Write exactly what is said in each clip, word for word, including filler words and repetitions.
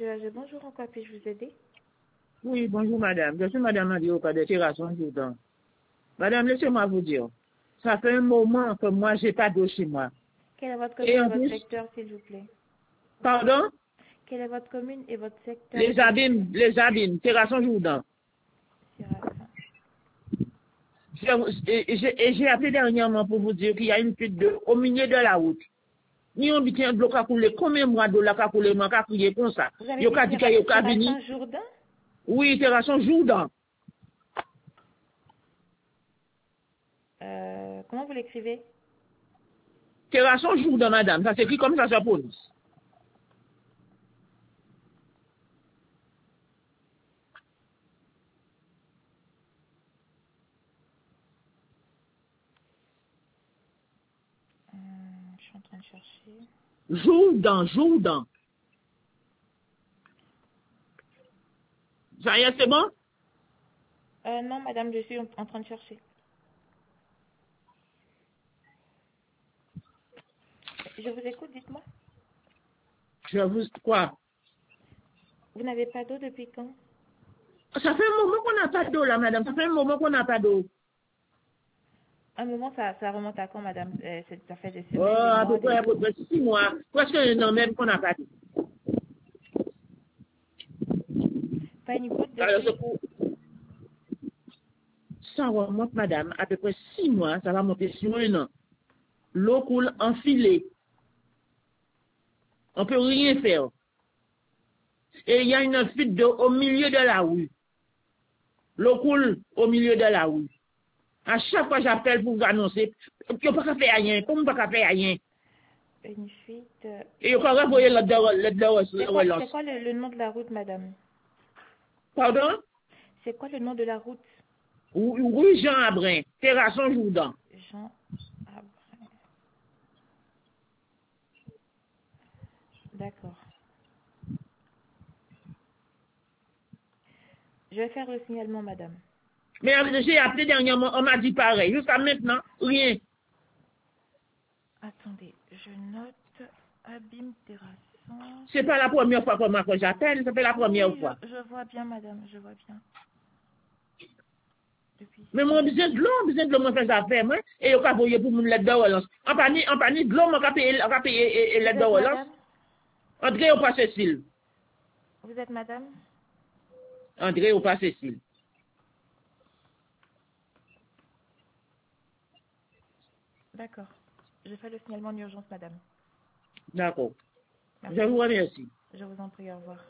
Soulagé, bonjour, en quoi puis-je vous aider? Oui, bonjour madame. Je suis madame Andioka de Terrasson Jourdan. Madame, laissez-moi vous dire, ça fait un moment que moi, j'ai pas d'eau chez moi. Quelle est votre commune Et et en votre plus, secteur, s'il vous plaît? pardon? Quelle est votre commune et votre secteur, Les s'il vous plaît? abîmes, les abîmes, Terrasson Jourdan. Terrasson. Je- Et j'ai et j'ai appelé dernièrement pour vous dire qu'il y a une fuite d'eau au milieu de la route. Ni on dit qu'il y a de l'eau qui a coulé, combien de mois d'eau là qui a coulé, moi qui a coulé comme ça. Vous avez Yo dit ka dit que yo ka vini. Terrasson Jourdan? Oui, Terrasson Jourdan. Euh, comment vous l'écrivez? Terrasson Jourdan, madame. Ça s'écrit comme ça sur la police. Hum, je suis en train de chercher. Jourdan, Jourdan. Ça y est, c'est bon? Euh, non, madame, je suis en, en train de chercher. Je vous écoute, dites-moi. Je vous, quoi? Vous n'avez pas d'eau depuis quand? Ça fait un moment qu'on n'a pas d'eau, là, madame. Ça fait un moment qu'on n'a pas d'eau. Un moment, ça, ça remonte à quand, madame? Euh, c'est- ça fait des Oh, semaines, des à peu mois, près, des à peu jours. près six mois. Presque un an même qu'on n'a pas d'eau. Pas une goutte Alors, depuis? c'est pour... Ça remonte, madame, à peu près six mois, ça va monter sur un an. L'eau coule enfilée. On peut rien faire. Et il y a une fuite d'eau au milieu de la rue. L'eau coule au milieu de la rue. À chaque fois j'appelle pour vous annoncer, il n'y a pas qu'à faire rien, comme pas qu'à faire rien. Une fuite. euh, Et il faut envoyer le de C'est quoi, relance. c'est quoi le, le nom de la route, madame? Pardon? C'est quoi le nom de la route? Oui, Jean Abrin, Terrasson Jourdan. Jean Abrin. D'accord. Je vais faire le signalement, madame. Mais j'ai appelé dernièrement, on m'a dit pareil. Jusqu'à maintenant, rien. Attendez, je note Abîme Terrasson. C'est pas la première fois que moi que j'appelle, c'est pas la Oui, première oui, fois. je, je vois bien, madame, je vois bien. Depuis Mais six moi, mois. besoin de l'eau, besoin de l'eau, moi, fait affaire, moi. Et yo ka voye pour mon lettre de relance. En panier, en panier de l'eau, moi, ka paye, ka paye Vous lettre de êtes relance. madame? André ou pas Cécile? Vous êtes madame? André ou pas Cécile? D'accord. Je fais le signalement d'urgence, madame. D'accord. Merci. Je vous remercie. Je vous en prie, au revoir.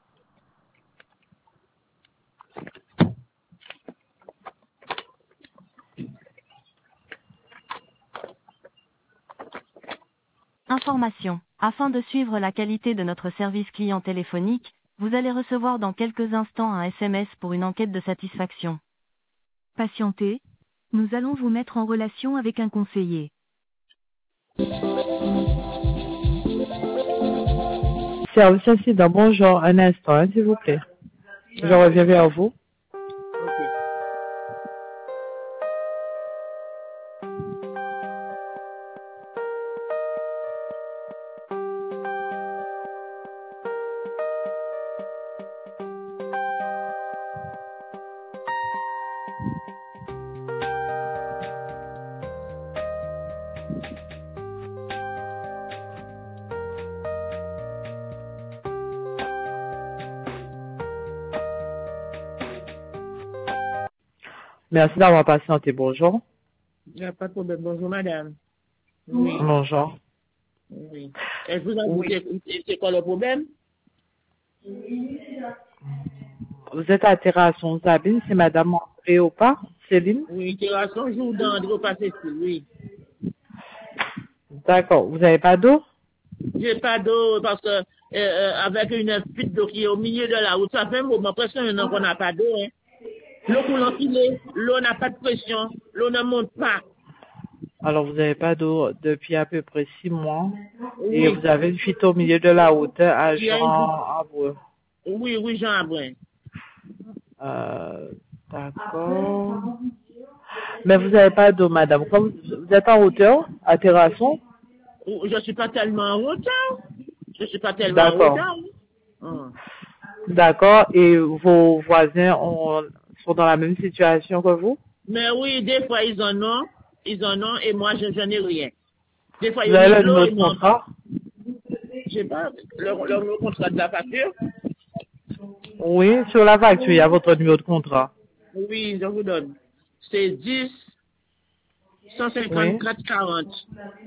Information. Afin de suivre la qualité de notre service client téléphonique, vous allez recevoir dans quelques instants un S M S pour une enquête de satisfaction. Patientez. Nous allons vous mettre en relation avec un conseiller. Service incident, bonjour, un instant, hein, s'il vous plaît. Je reviens vers vous. Ok. Merci d'avoir patienté, bonjour. Il n'y a pas de problème. Bonjour, madame. Oui. Bonjour. Oui. Et je vous en Oui. dis, c'est quoi le problème? Vous êtes à Terrasson Sabine, c'est madame Réopa, Céline? Oui, Terrasson Jourdan, André ou pas Cécile, oui. D'accord, vous n'avez pas d'eau? J'ai pas d'eau parce que, euh, euh, avec une fuite d'eau qui est au milieu de la route, ça fait un moment, presque un an qu'on n'a pas d'eau, hein. L'eau coule enfilée, l'eau n'a pas de pression, l'eau ne monte pas. Alors, vous n'avez pas d'eau depuis à peu près six mois. Et Oui. vous avez une fuite au milieu de la route à Il y a Jean une... Abreu. Oui, oui, Jean Abrin. Euh, d'accord. Mais vous n'avez pas d'eau, madame. Quand vous, vous êtes en hauteur, à Terrasson? Je suis pas tellement en retard. Je suis pas tellement en D'accord. retard. Hum. D'accord. Et vos voisins ont, sont dans la même situation que vous? Mais oui, des fois, ils en ont, ils en ont, et moi, je n'en ai rien. Des fois, Vous ils ont avez mis le de l'eau, numéro et de moi, contrat? je sais pas, le, le, le contrat de la facture. Oui, sur la facture, il y a votre numéro de contrat. Oui, je vous donne. C'est dix, cent Oui. cinquante-quatre, quarante.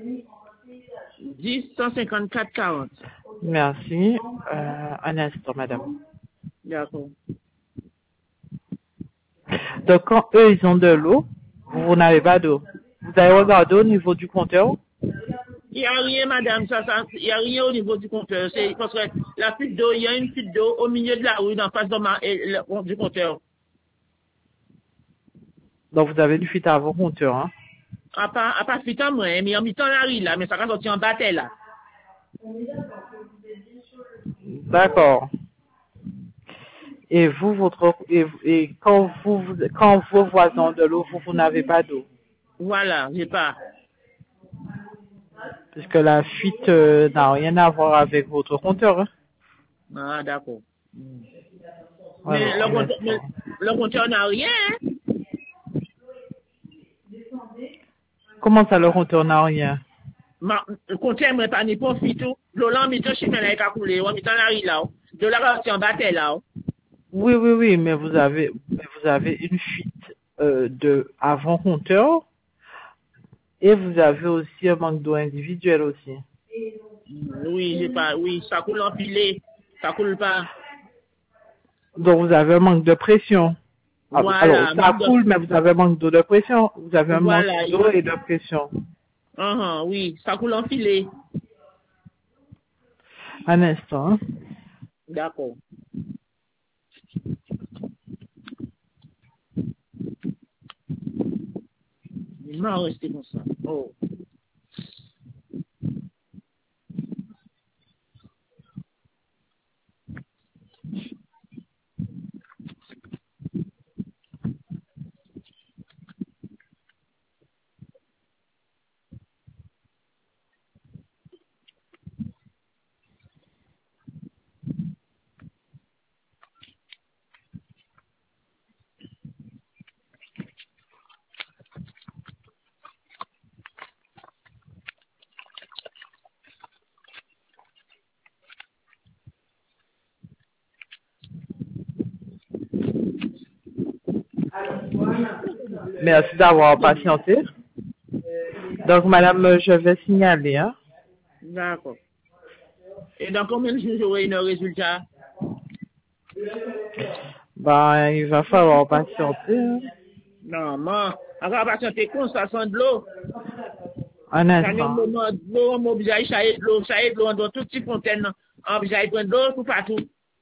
dix, cent cinquante-quatre, quarante. Merci. Euh, un instant, madame. D'accord. Donc, quand eux, ils ont de l'eau, vous n'avez pas d'eau. Vous avez Non. regardé au niveau du compteur? Il n'y a rien, madame, ça, ça, il n'y a rien au niveau du compteur. C'est parce que la fuite d'eau, il y a une fuite d'eau au milieu de la rue, en face de ma, et le- du compteur. Donc, vous avez une fuite à vos compteurs, hein? À part, à part fuite en moi, mais en mi-temps la rue, là, mais ça va sortir en bataille, là. D'accord. Et vous, votre, et, et quand vous, vous- quand vos voisins ont de l'eau, vous, vous n'avez pas d'eau. Voilà, j'ai pas. Puisque la fuite euh, n'a rien à voir avec votre compteur, hein? Ah, d'accord. Alors, Mais le un compteur, mais instant. le compteur n'a rien, hein. Comment ça, le compteur n'a rien? Ma, le compteur, moi, pas ni pour fuite, tout. L'eau, là, mi-temps, je sais pas, là, coulé, ou mi-temps la rue, là. De là, va sortir en bataille, là. Oui, oui, oui, mais vous avez, mais vous avez une fuite euh, de avant compteur et vous avez aussi un manque d'eau individuel aussi. Oui, j'ai pas, oui, ça coule empilé. Ça coule pas. Donc vous avez un manque de pression. Ah, alors Voilà, ça manque de, coule, mais vous avez un manque d'eau de pression. Vous avez un manque voilà, d'eau et de pression. uh oui, ça coule enfilé. Un instant. Hein. D'accord. Il m'a resté comme ça. Oh. Merci d'avoir patienté. Donc madame, je vais signaler. Hein. D'accord. Et dans combien de jours j'aurai un résultat? Ben, il va falloir patienter. Hein. Non, moi, encore patienter con, ça sent de l'eau. Un Ça n'y a un instant. moment de l'eau, on m'oblige à chailler de l'eau, chailler de l'eau dans toutes les fontaines. On oblige à prendre de l'eau tout partout.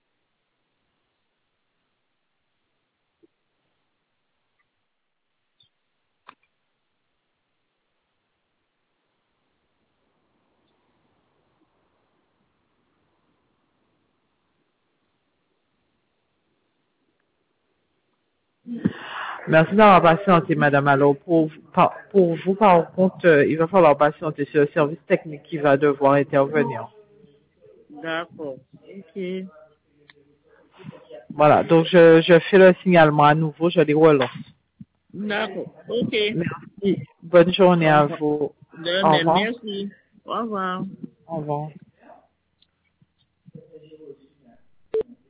Merci d'avoir patienté, madame. Alors, pour, par- pour vous, par contre, euh, il va falloir patienter sur le service technique qui va devoir intervenir. D'accord. Ok. Voilà, donc je, je fais le signalement à nouveau, je les relance. D'accord. Ok. Merci. Bonne journée Au à revoir. vous. De Au même, revoir. merci. Au revoir. Au revoir.